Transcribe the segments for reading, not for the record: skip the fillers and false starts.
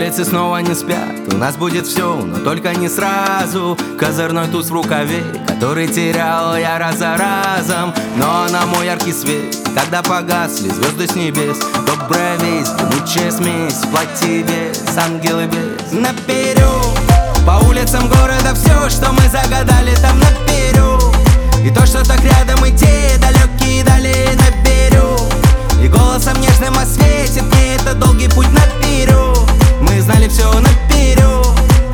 Улицы снова не спят, у нас будет все, но только не сразу. Козырной туз в рукаве, который терял я раз за разом. Но она мой яркий свет, когда погасли звезды с небес. Добрая весть, гремучая смесь, платье без, ангелы без. Наперед, по улицам города все, что мы загадали, там наперед. И то, что так рядом, и те далекие дали наперед. И голосом нежным осветит мне это долгий путь наперед. Мы знали все наперед.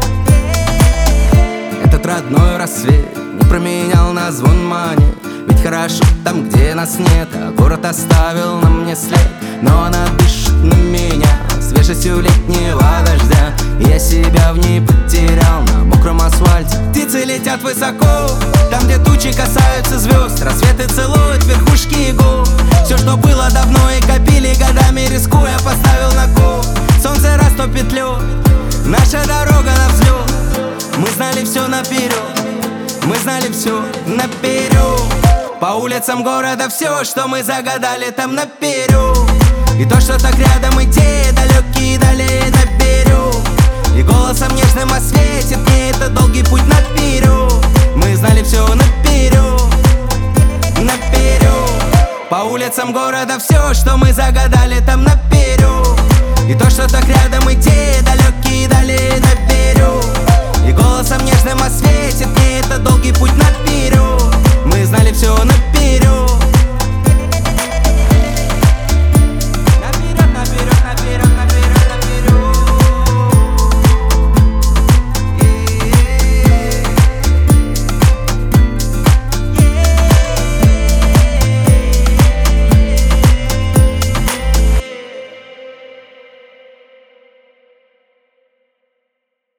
Этот родной рассвет не променял на звон монет. Ведь хорошо там, где нас нет, а город оставил на мне след. Но она дышит на меня свежестью летнего дождя. Я себя в ней потерял на мокром асфальте. Птицы летят высоко, там, где тучи касаются звезд. Рассветы целуют верхушки гор. Все, что было давно и копили годами, рискуя, поставил на кон. Солнце растопит лед, наша дорога на взлет. Мы знали все наперед, мы знали все наперед. По улицам города все, что мы загадали, там наперед. И то, что так рядом, и те далекие дали наперед. И голосом нежным осветит мне это долгий путь наперед. Мы знали все наперед, наперед. По улицам города все, что мы загадали, там наперед. И то, что так рядом,